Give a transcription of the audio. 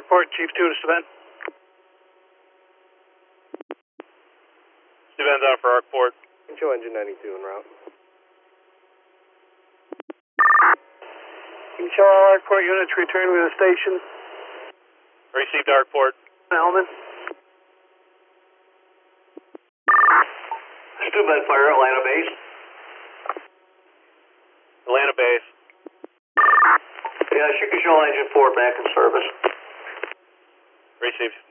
Arkport, Chief 2 to Steven. Steven's out for Arkport. Control engine 92 en route. Control all Arkport units return to the station. Received Arkport. Elman. Steven Fire, Atlanta base. Atlanta base. Yeah, Control engine 4 back in service. Received.